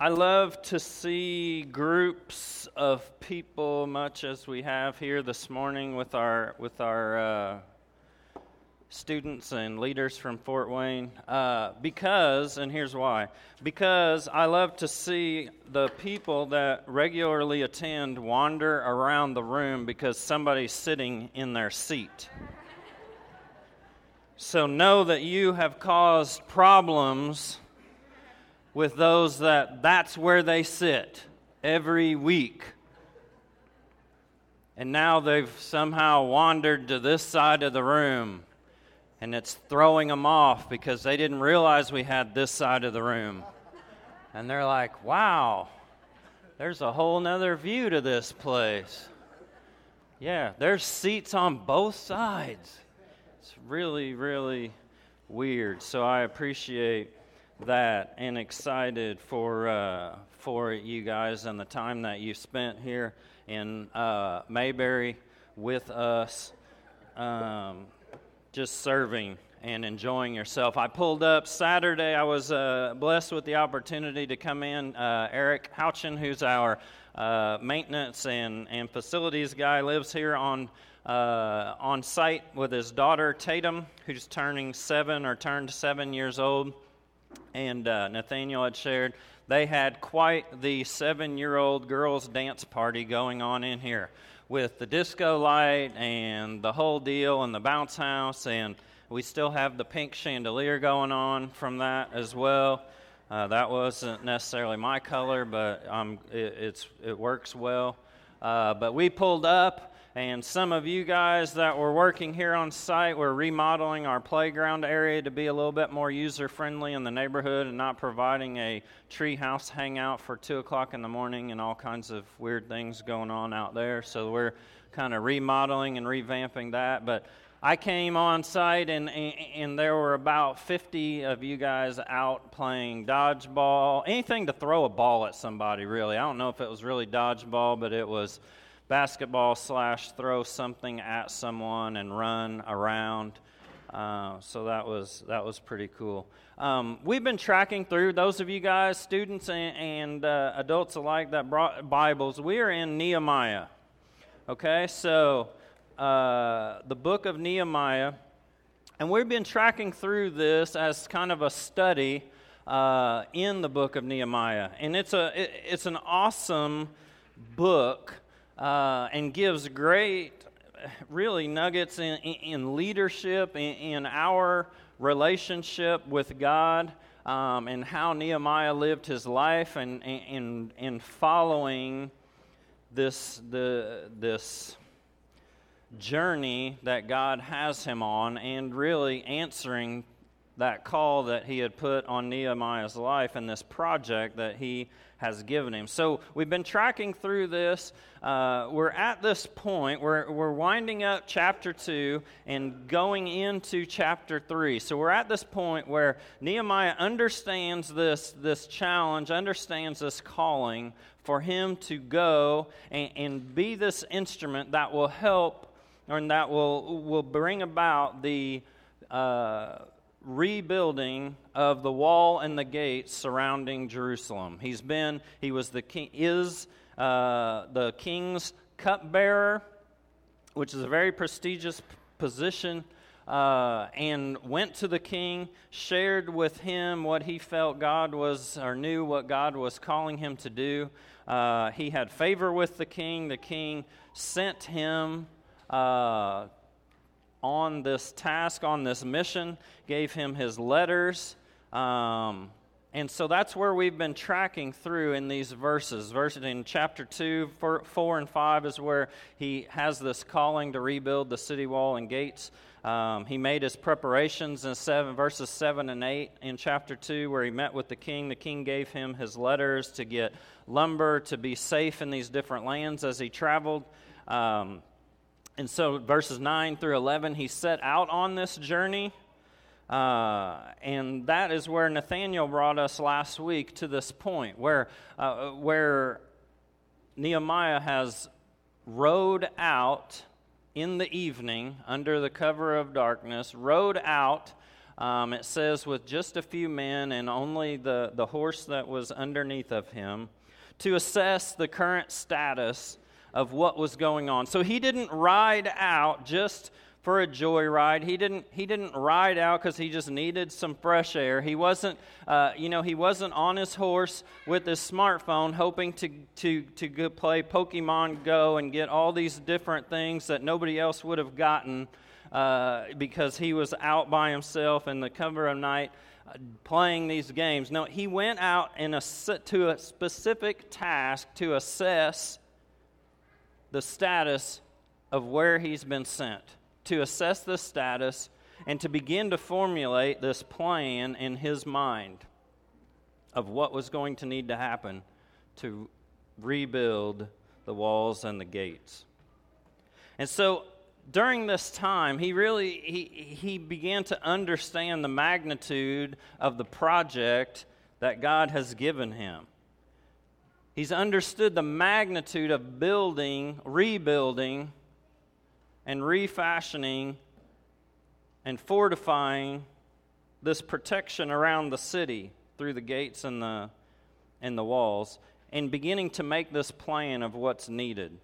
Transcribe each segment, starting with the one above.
I love to see groups of people, much as we have here this morning with our students and leaders from Fort Wayne, because, and here's why, because I love to see the people that regularly attend wander around the room because somebody's sitting in their seat. So know that you have caused problems with those that's where they sit every week. And now they've somehow wandered to this side of the room, and it's throwing them off because they didn't realize we had this side of the room. And they're like, wow, there's a whole nother view to this place. Yeah, there's seats on both sides. It's really, really weird. So I appreciate that and excited for you guys and the time that you spent here in Mayberry with us, just serving and enjoying yourself. I pulled up Saturday. I was blessed with the opportunity to come in. Eric Houchin, who's our maintenance and facilities guy, lives here on site with his daughter Tatum, who's turned 7 years old. And Nathaniel had shared they had quite the 7-year-old girls' dance party going on in here with the disco light and the whole deal and the bounce house, and we still have the pink chandelier going on from that as well. That wasn't necessarily my color, but it works well. But we pulled up, and some of you guys that were working here on site were remodeling our playground area to be a little bit more user-friendly in the neighborhood and not providing a tree house hangout for 2 o'clock in the morning and all kinds of weird things going on out there. So we're kind of remodeling and revamping that. But I came on site, and there were about 50 of you guys out playing dodgeball, anything to throw a ball at somebody, really. I don't know if it was really dodgeball, but it was basketball / throw something at someone and run around. So that was pretty cool. We've been tracking through, those of you guys, students and adults alike that brought Bibles, we are in Nehemiah. Okay, so the book of Nehemiah, and we've been tracking through this as kind of a study in the book of Nehemiah. And it's an awesome book. And gives great, really, nuggets in leadership, in our relationship with God, and how Nehemiah lived his life, and in following this journey that God has him on, and really answering that call that he had put on Nehemiah's life and this project that he has given him. So we've been tracking through this. We're at this point, we're winding up chapter 2 and going into chapter 3. So we're at this point where Nehemiah understands this challenge, understands this calling for him to go and be this instrument that will help, or that will bring about the rebuilding of the wall and the gates surrounding Jerusalem. He was the king's cupbearer, which is a very prestigious position, and went to the king, shared with him what he felt God was, or knew what God was calling him to do. He had favor with the king. The king sent him on this task, on this mission, gave him his letters. And so that's where we've been tracking through in these verses. In chapter 2, 4 and 5 is where he has this calling to rebuild the city wall and gates. He made his preparations in verses 7 and 8 in chapter 2, where he met with the king. The king gave him his letters to get lumber, to be safe in these different lands as he traveled. And so verses 9 through 11, he set out on this journey. And that is where Nathaniel brought us last week, to this point where Nehemiah has rode out in the evening under the cover of darkness, rode out It says, with just a few men and only the horse that was underneath of him, to assess the current status of what was going on. So he didn't ride out just for a joyride. He didn't ride out because he just needed some fresh air. He wasn't, he wasn't on his horse with his smartphone hoping to go play Pokemon Go and get all these different things that nobody else would have gotten because he was out by himself in the cover of night playing these games. No, he went out to a specific task to assess the status of where he's been sent, to assess the status and to begin to formulate this plan in his mind of what was going to need to happen to rebuild the walls and the gates. And so during this time, he began to understand the magnitude of the project that God has given him. He's understood the magnitude of building, rebuilding, and refashioning and fortifying this protection around the city through the gates and the walls, and beginning to make this plan of what's needed.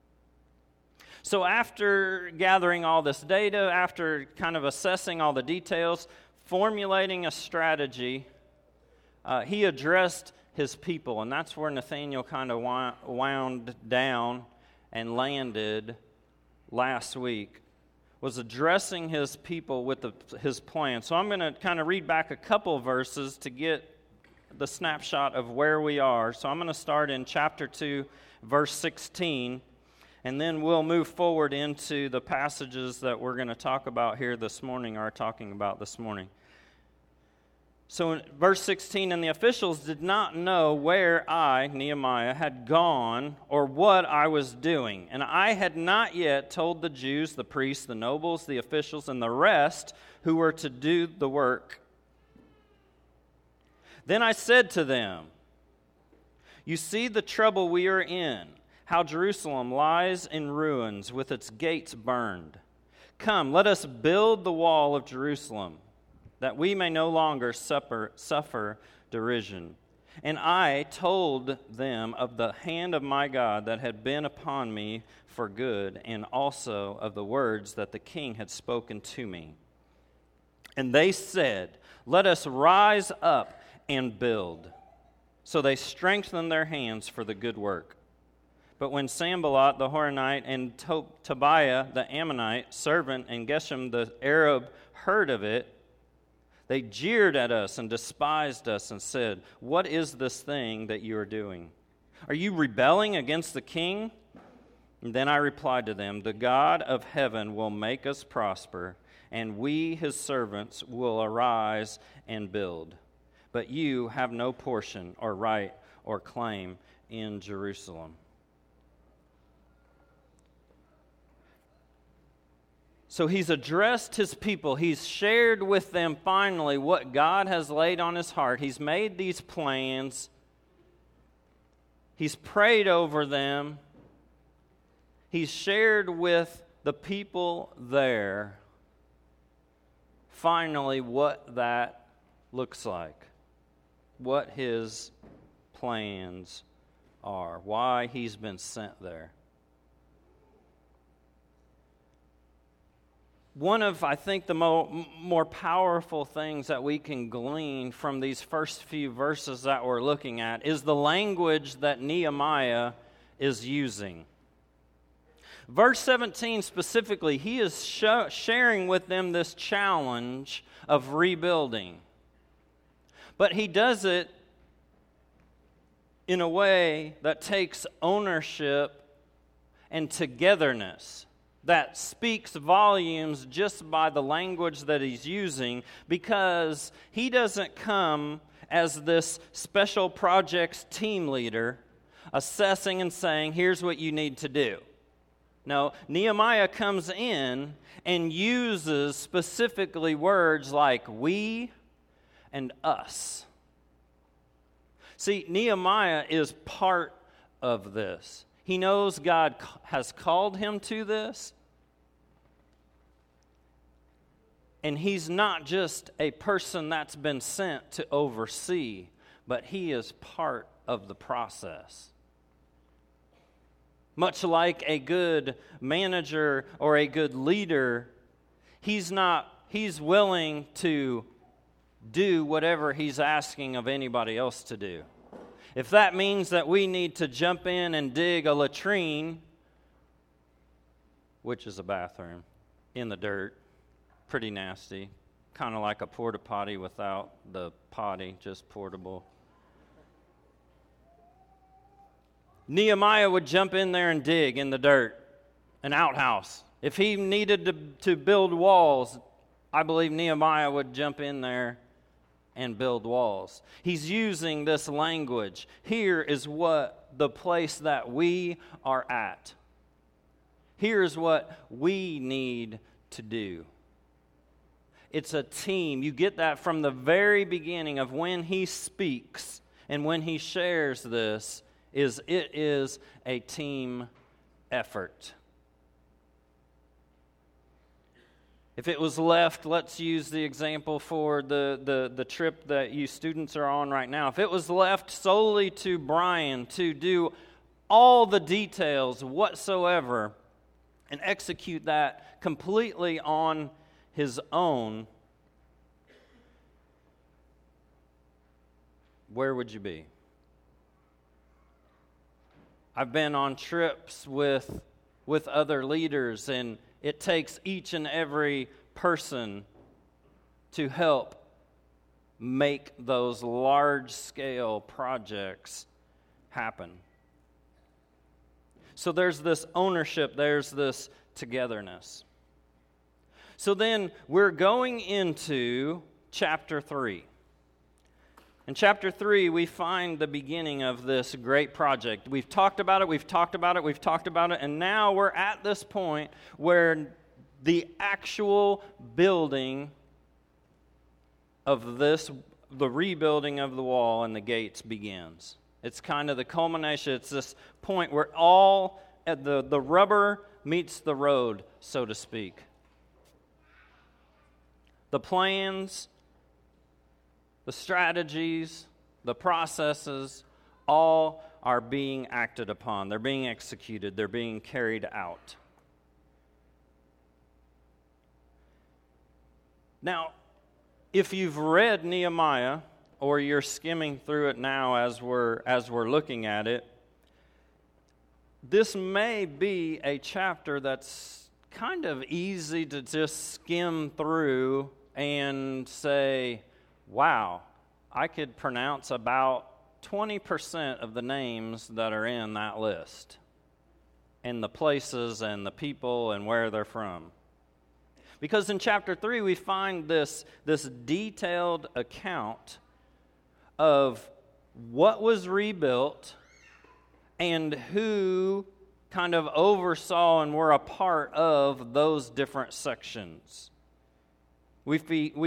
So after gathering all this data, after kind of assessing all the details, formulating a strategy, he addressed his people, and that's where Nathaniel kind of wound down and landed last week, was addressing his people with his plan. So I'm going to kind of read back a couple verses to get the snapshot of where we are. So I'm going to start in chapter 2, verse 16, and then we'll move forward into the passages that we're going to talk about here this morning, or talking about this morning. So in verse 16, and the officials did not know where I, Nehemiah, had gone or what I was doing. And I had not yet told the Jews, the priests, the nobles, the officials, and the rest who were to do the work. Then I said to them, you see the trouble we are in, how Jerusalem lies in ruins with its gates burned. Come, let us build the wall of Jerusalem, that we may no longer suffer derision. And I told them of the hand of my God that had been upon me for good, and also of the words that the king had spoken to me. And they said, let us rise up and build. So they strengthened their hands for the good work. But when Sanballat the Horonite and Tobiah the Ammonite servant and Geshem the Arab heard of it, they jeered at us and despised us and said, what is this thing that you are doing? Are you rebelling against the king? And then I replied to them, the God of heaven will make us prosper, and we, his servants, will arise and build. But you have no portion or right or claim in Jerusalem. So he's addressed his people. He's shared with them finally what God has laid on his heart. He's made these plans. He's prayed over them. He's shared with the people there finally what that looks like, what his plans are, why he's been sent there. One of, I think, the more powerful things that we can glean from these first few verses that we're looking at is the language that Nehemiah is using. Verse 17 specifically, he is sharing with them this challenge of rebuilding. But he does it in a way that takes ownership and togetherness, that speaks volumes just by the language that he's using, because he doesn't come as this special projects team leader assessing and saying, here's what you need to do. No, Nehemiah comes in and uses specifically words like we and us. See, Nehemiah is part of this. He knows God has called him to this. And he's not just a person that's been sent to oversee, but he is part of the process. Much like a good manager or a good leader, he's willing to do whatever he's asking of anybody else to do. If that means that we need to jump in and dig a latrine, which is a bathroom, in the dirt, pretty nasty, kind of like a porta potty without the potty, just portable. Nehemiah would jump in there and dig in the dirt, an outhouse. If he needed to build walls, I believe Nehemiah would jump in there and build walls. He's using this language. Here is what the place that we are at. Here's what we need to do. It's a team. You get that from the very beginning of when he speaks and when he shares this, it is a team effort. If it was left, let's use the example for the trip that you students are on right now. If it was left solely to Brian to do all the details whatsoever and execute that completely on his own, where would you be? I've been on trips with other leaders, and it takes each and every person to help make those large-scale projects happen. So there's this ownership, there's this togetherness. So then we're going into chapter 3. In chapter 3, we find the beginning of this great project. We've talked about it, and now we're at this point where the actual building of the rebuilding of the wall and the gates begins. It's kind of the culmination. It's this point where all the rubber meets the road, so to speak. The plans, the strategies, the processes, all are being acted upon. They're being executed. They're being carried out. Now, if you've read Nehemiah, or you're skimming through it now as we're looking at it, this may be a chapter that's kind of easy to just skim through and say, wow, I could pronounce about 20% of the names that are in that list, and the places and the people and where they're from. Because in chapter 3 we find this detailed account of what was rebuilt and who kind of oversaw and were a part of those different sections. We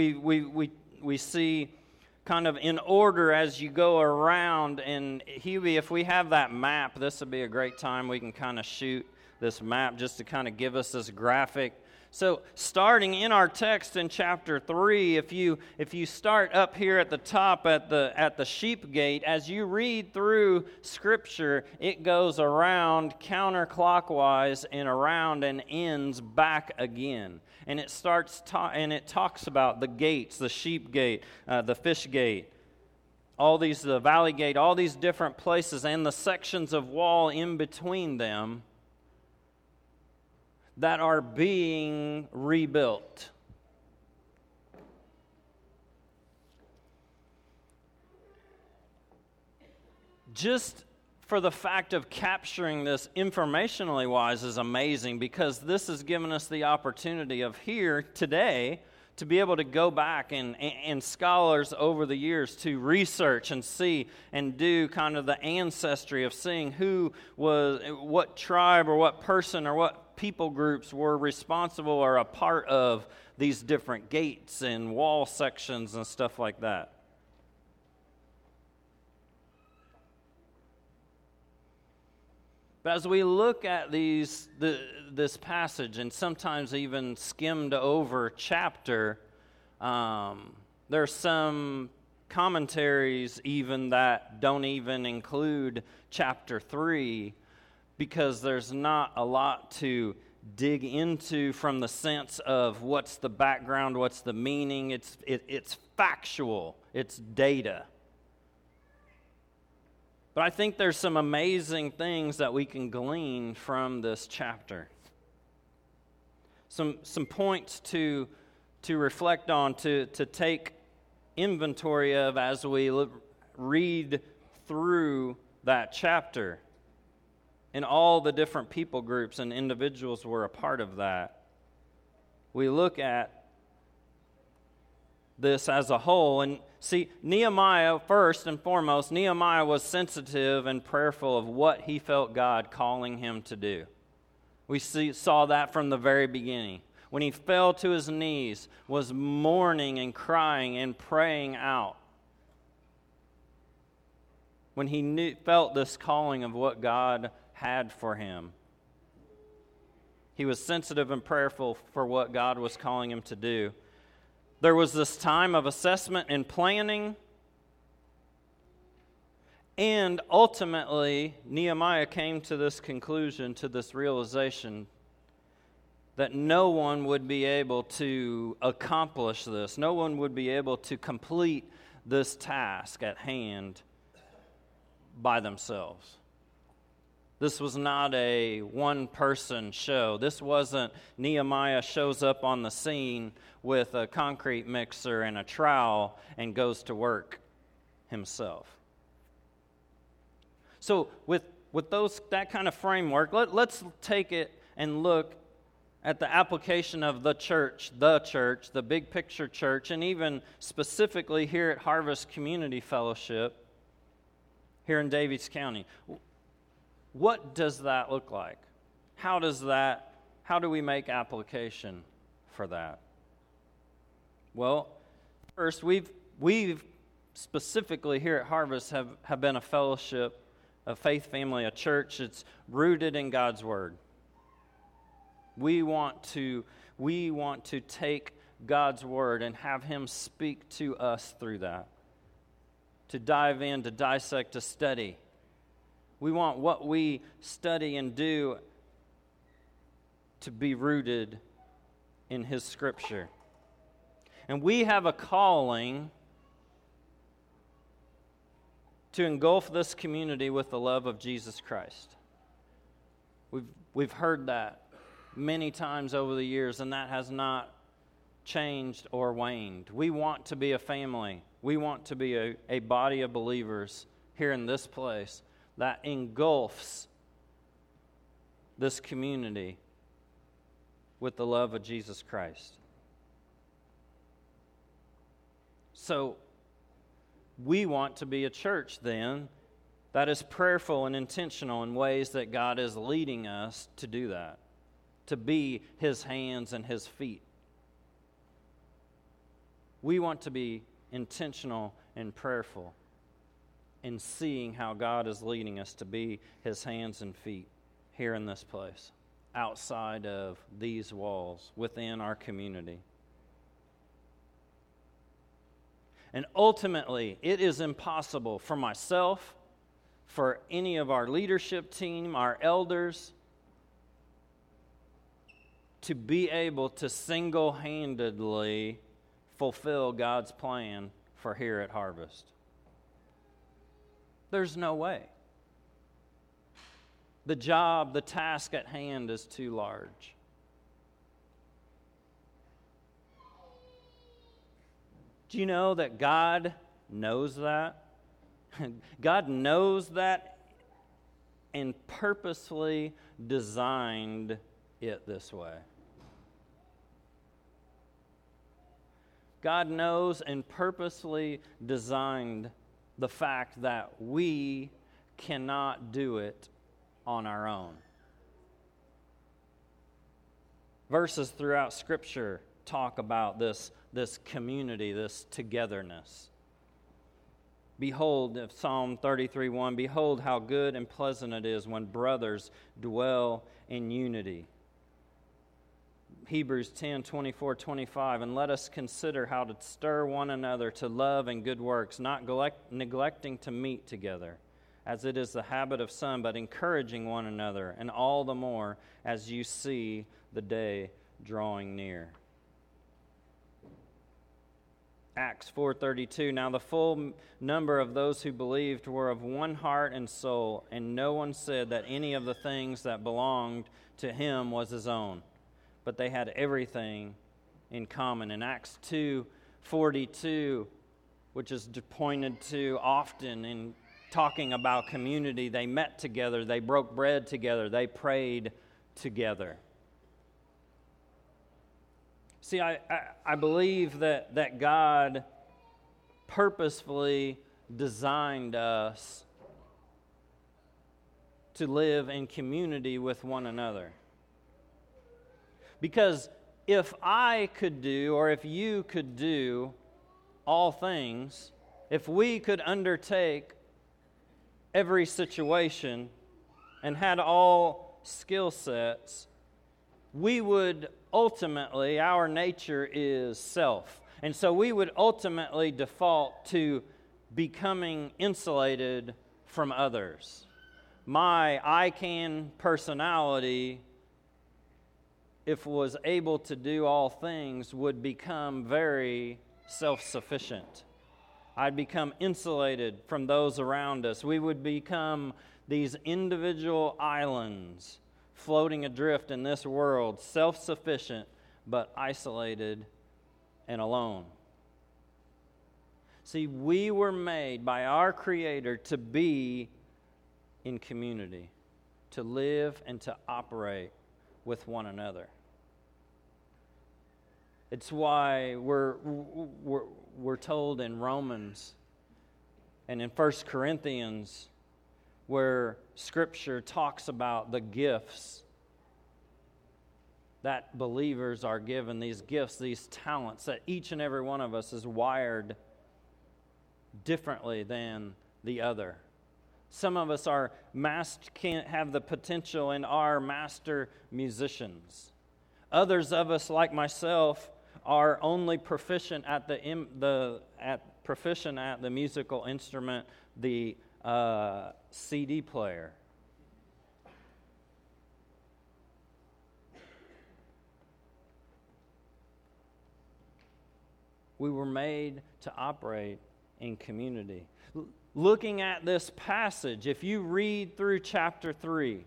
see kind of in order as you go around, and Huey, if we have that map, this would be a great time. We can kind of shoot this map just to kind of give us this graphic. So starting in our text in chapter 3, if you start up here at the top at the sheep gate, as you read through Scripture, it goes around counterclockwise and around and ends back again. And it talks about the gates, the sheep gate, the fish gate, the valley gate, all these different places, and the sections of wall in between them that are being rebuilt. Just for the fact of capturing this informationally wise is amazing, because this has given us the opportunity of here today to be able to go back and scholars over the years to research and see and do kind of the ancestry of seeing what tribe or what person or what people groups were responsible or a part of these different gates and wall sections and stuff like that. But as we look at this passage and sometimes even skimmed over chapter, there are some commentaries even that don't even include chapter 3 because there's not a lot to dig into from the sense of what's the background, what's the meaning. It's factual, it's data. But I think there's some amazing things that we can glean from this chapter. Some points to reflect on, to take inventory of as we read through that chapter. And all the different people groups and individuals were a part of that. We look at this as a whole. And see, Nehemiah, first and foremost, Nehemiah was sensitive and prayerful of what he felt God calling him to do. We saw that from the very beginning. When he fell to his knees, was mourning and crying and praying out. When he felt this calling of what God had for him. He was sensitive and prayerful for what God was calling him to do. There was this time of assessment and planning. And ultimately, Nehemiah came to this conclusion, to this realization that no one would be able to accomplish this. No one would be able to complete this task at hand by themselves. This was not a one-person show. This wasn't Nehemiah shows up on the scene with a concrete mixer and a trowel and goes to work himself. So with that kind of framework, let's take it and look at the application of the church, the big picture church, and even specifically here at Harvest Community Fellowship here in Daviess County. What does that look like? How do we make application for that? Well, first, we've specifically here at Harvest have been a fellowship, a faith family, a church that's rooted in God's Word. We want to take God's Word and have Him speak to us through that. To dive in, to dissect, to study. We want what we study and do to be rooted in His Scripture. And we have a calling to engulf this community with the love of Jesus Christ. We've heard that many times over the years, and that has not changed or waned. We want to be a family. We want to be a body of believers here in this place that engulfs this community with the love of Jesus Christ. So, we want to be a church then that is prayerful and intentional in ways that God is leading us to do that, to be His hands and His feet. We want to be intentional and prayerful in seeing how God is leading us to be His hands and feet here in this place, outside of these walls, within our community. And ultimately, it is impossible for myself, for any of our leadership team, our elders, to be able to single-handedly fulfill God's plan for here at Harvest. There's no way. The job, the task at hand is too large. Do you know that God knows that? God knows that and purposely designed it this way. God knows and purposely designed the fact that we cannot do it on our own. Verses throughout Scripture talk about this community, this togetherness. Behold, Psalm 33:1, behold how good and pleasant it is when brothers dwell in unity. Hebrews 10:24-25, and let us consider how to stir one another to love and good works, not neglecting to meet together, as it is the habit of some, but encouraging one another, and all the more as you see the day drawing near. Acts 4:32, now the full number of those who believed were of one heart and soul, and no one said that any of the things that belonged to him was his own, but they had everything in common. In Acts 2:42, which is pointed to often in talking about community, they met together, they broke bread together, they prayed together. See, I believe that God purposefully designed us to live in community with one another. Because if I could do, or if you could do all things, if we could undertake every situation and had all skill sets, we would ultimately, our nature is self. And so we would ultimately default to becoming insulated from others. My I can personality, if was able to do all things, would become very self-sufficient. I'd become insulated from those around us. We would become these individual islands floating adrift in this world, self-sufficient, but isolated and alone. See, we were made by our Creator to be in community, to live and to operate with one another. It's why we're told in Romans and in 1 Corinthians, where Scripture talks about the gifts that believers are given, these gifts, these talents, that each and every one of us is wired differently than the other. Some of us can't have the potential and are master musicians. Others of us, like myself, are only proficient at the musical instrument, the CD player. We were made to operate in community. Looking at this passage, if you read through chapter 3,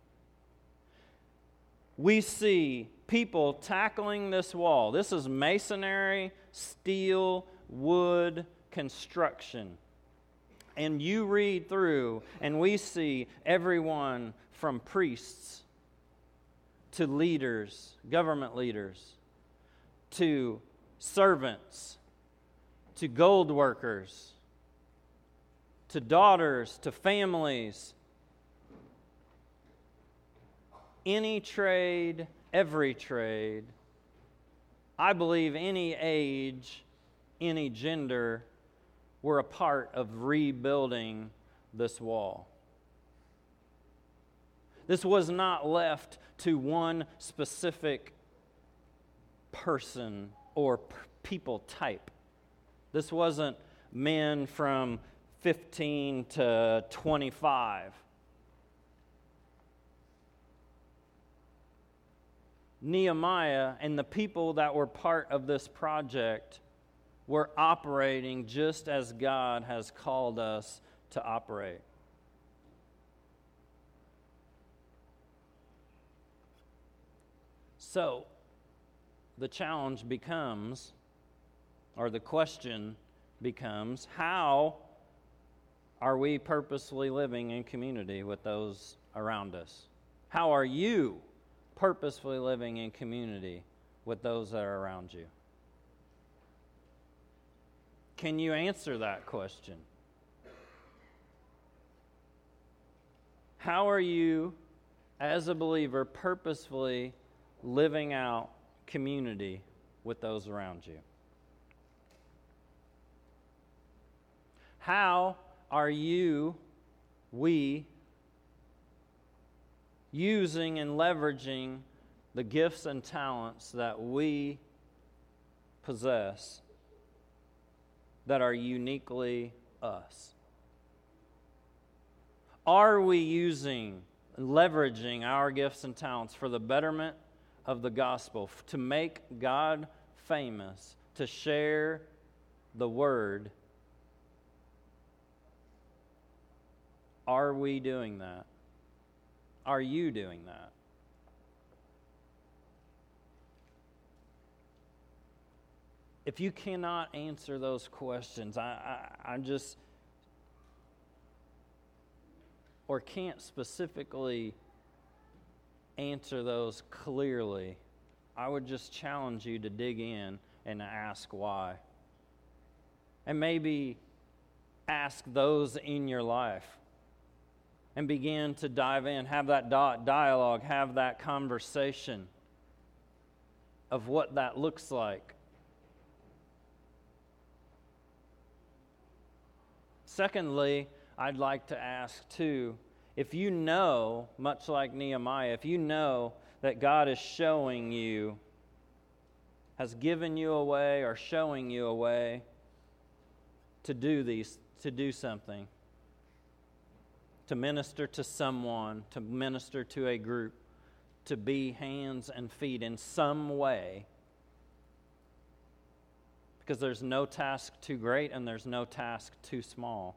we see people tackling this wall. This is masonry, steel, wood, construction. And you read through, and we see everyone from priests to leaders, government leaders, to servants, to gold workers, to daughters, to families. Any trade, every trade, I believe any age, any gender, were a part of rebuilding this wall. This was not left to one specific person or people type. This wasn't men from 15 to 25. Nehemiah and the people that were part of this project were operating just as God has called us to operate. So, the challenge becomes, or the question becomes, how are we purposefully living in community with those around us? How are you purposefully living in community with those that are around you? Can you answer that question? How are you, as a believer, purposefully living out community with those around you? How are we using and leveraging the gifts and talents that we possess that are uniquely us? Are we leveraging our gifts and talents for the betterment of the gospel, to make God famous, to share the word? Are we doing that? Are you doing that? If you cannot answer those questions, I'm just, or can't specifically answer those clearly, I would just challenge you to dig in and ask why. And maybe ask those in your life and begin to dive in, have that dialogue, have that conversation of what that looks like. Secondly, I'd like to ask too, if you know, much like Nehemiah, if you know that God is showing you, has given you a way or showing you a way to do something, to minister to someone, to minister to a group, to be hands and feet in some way, because there's no task too great and there's no task too small.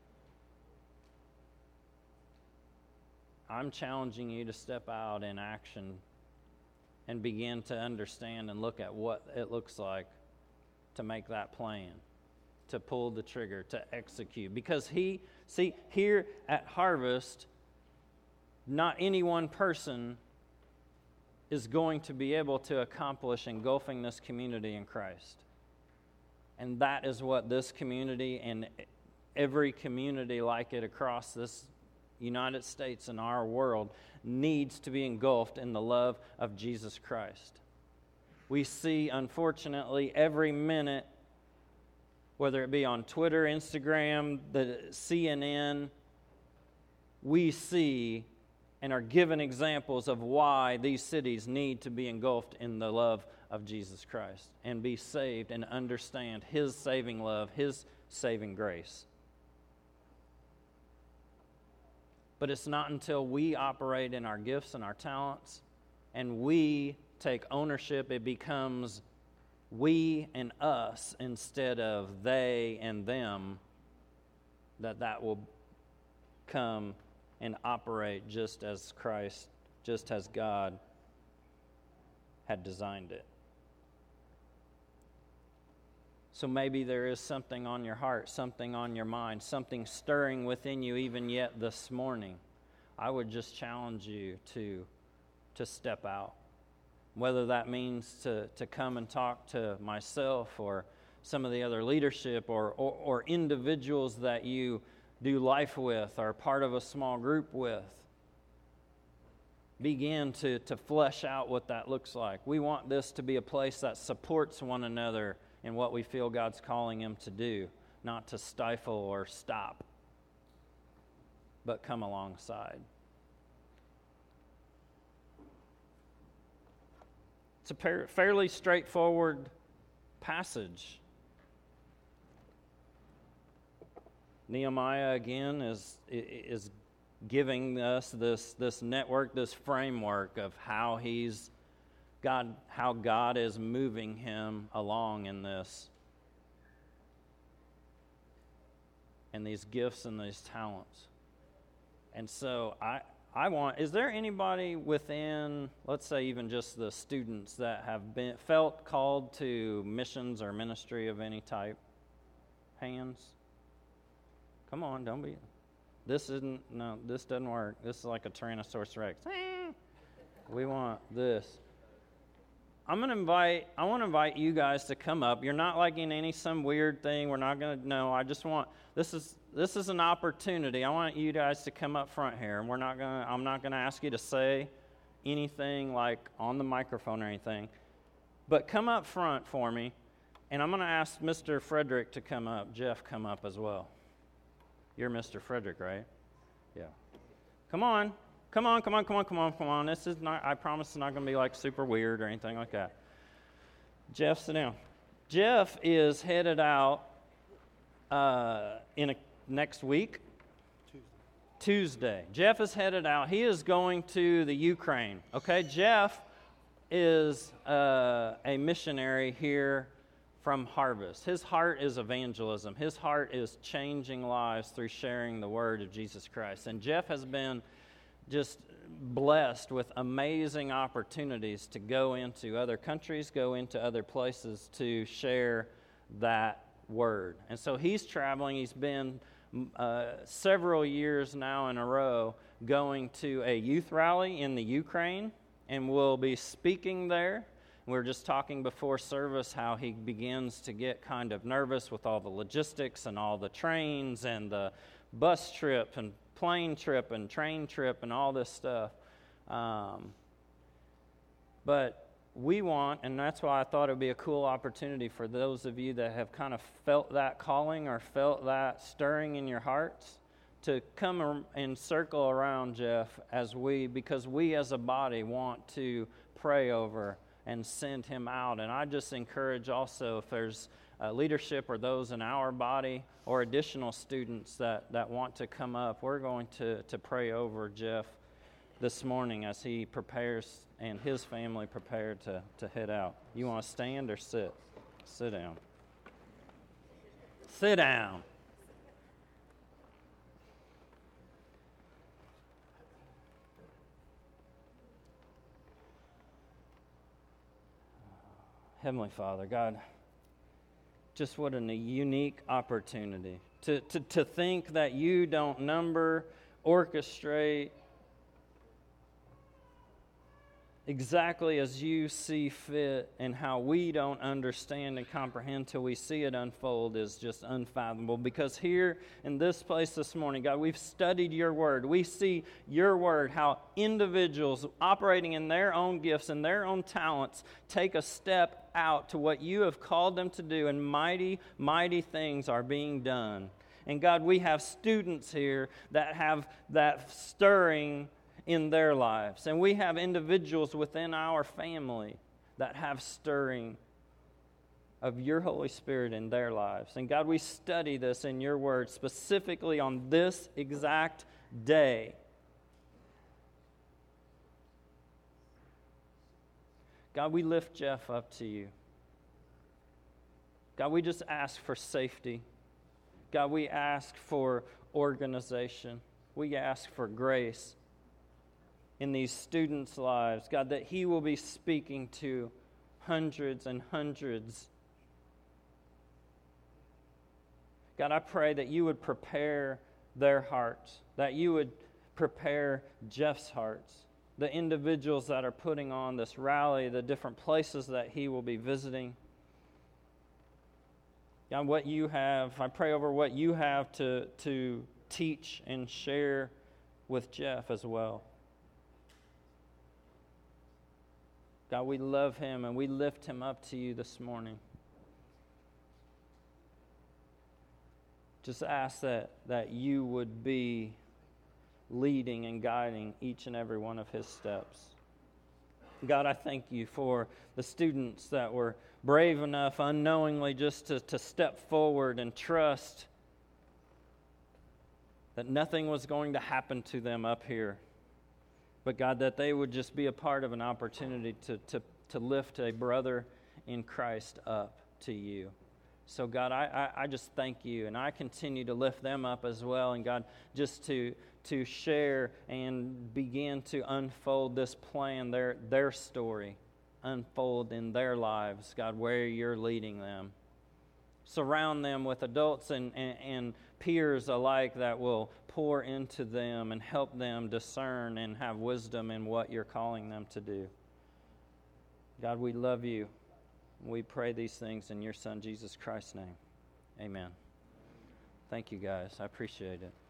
I'm challenging you to step out in action and begin to understand and look at what it looks like to make that plan, to pull the trigger, to execute. Because here at Harvest, not any one person is going to be able to accomplish engulfing this community in Christ. And that is what this community and every community like it across this United States and our world needs to be engulfed in the love of Jesus Christ. We see, unfortunately, every minute, whether it be on Twitter, Instagram, the CNN, we see and are given examples of why these cities need to be engulfed in the love of Jesus Christ and be saved and understand His saving love, His saving grace. But it's not until we operate in our gifts and our talents and we take ownership, it becomes we and us instead of they and them, that will come and operate just as Christ, just as God had designed it. So maybe there is something on your heart, something on your mind, something stirring within you even yet this morning. I would just challenge you to step out. Whether that means to come and talk to myself or some of the other leadership or individuals that you do life with or part of a small group with. Begin to flesh out what that looks like. We want this to be a place that supports one another in what we feel God's calling them to do, not to stifle or stop, but come alongside. It's a fairly straightforward passage. Nehemiah, again, is giving us this network, this framework of how God is moving him along in this, and these gifts and these talents. And so is there anybody within, let's say even just the students that have felt called to missions or ministry of any type? Hands? Come on, don't be. This doesn't work. This is like a Tyrannosaurus Rex. We want this. I want to invite you guys to come up. You're not like in some weird thing. We're not going to, no, I just want, this is an opportunity. I want you guys to come up front here. And I'm not going to ask you to say anything like on the microphone or anything. But come up front for me. And I'm going to ask Mr. Frederick to come up, Jeff come up as well. You're Mr. Frederick, right? Yeah. Come on. Come on. This is not, I promise it's not going to be like super weird or anything like that. Jeff, sit down. Jeff is headed out next week. Tuesday. Jeff is headed out. He is going to the Ukraine. Okay, Jeff is a missionary here from Harvest. His heart is evangelism. His heart is changing lives through sharing the word of Jesus Christ. And Jeff has been just blessed with amazing opportunities to go into other countries, go into other places to share that word. And so he's traveling. He's been several years now in a row going to a youth rally in the Ukraine, and will be speaking there. We were just talking before service how he begins to get kind of nervous with all the logistics and all the trains and the bus trip and plane trip and train trip and all this stuff. But we want, and that's why I thought it would be a cool opportunity for those of you that have kind of felt that calling or felt that stirring in your hearts to come and circle around Jeff because we as a body want to pray over and send him out. And I just encourage also, if there's leadership or those in our body or additional students that want to come up, we're going to pray over Jeff this morning as he prepares and his family prepare to head out. You want to stand or sit? Sit down. Sit down. Heavenly Father, God, just what a unique opportunity to think that you don't number, orchestrate exactly as you see fit, and how we don't understand and comprehend till we see it unfold is just unfathomable. Because here in this place this morning, God, we've studied your word. We see your word, how individuals operating in their own gifts and their own talents take a step out to what you have called them to do, and mighty, mighty things are being done. And God, we have students here that have that stirring in their lives. And we have individuals within our family that have stirring of your Holy Spirit in their lives. And God, we study this in your word specifically on this exact day. God, we lift Jeff up to you. God, we just ask for safety. God, we ask for organization. We ask for grace in these students' lives, God, that he will be speaking to hundreds and hundreds. God, I pray that you would prepare their hearts, that you would prepare Jeff's hearts, the individuals that are putting on this rally, the different places that he will be visiting. God, what you have, I pray over what you have to teach and share with Jeff as well. God, we love him and we lift him up to you this morning. Just ask that you would be leading and guiding each and every one of his steps. God, I thank you for the students that were brave enough unknowingly just to step forward and trust that nothing was going to happen to them up here. But God, that they would just be a part of an opportunity to lift a brother in Christ up to you. So God, I just thank you, and I continue to lift them up as well. And God, just to share and begin to unfold this plan, their story, unfold in their lives, God, where you're leading them. Surround them with adults and peers alike that will pour into them and help them discern and have wisdom in what you're calling them to do. God, we love you. We pray these things in your Son, Jesus Christ's name. Amen. Thank you, guys. I appreciate it.